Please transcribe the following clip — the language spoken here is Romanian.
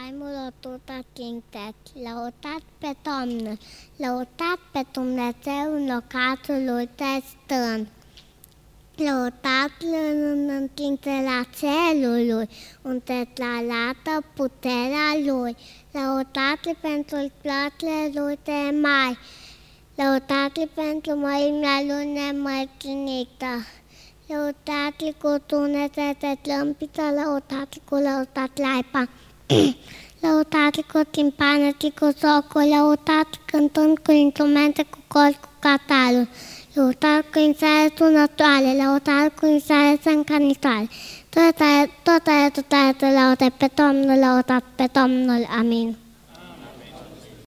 faimul o tută quintet, lăutat pe Domnul, lăutat pe Dumnezeu în locatul lui stând. Lăutat-l în întinderea cerului, unde arată puterea lui, lăutat-l pentru plățile lui de mai, lăutat-l pentru mărimea lui nemărginită, lăutat-l cu tunete de trâmpiță, lăutat-l cu lăutat laipa, lăutat-l cu timpane și cu socul, lăutat cântând cu instrumente, cu cor, cu catarul, lăutat cu insare sunătoare, lăutat cu insare sâncanitoare. Tot are, laude pe Domnul, lăutat pe Domnul. Amin.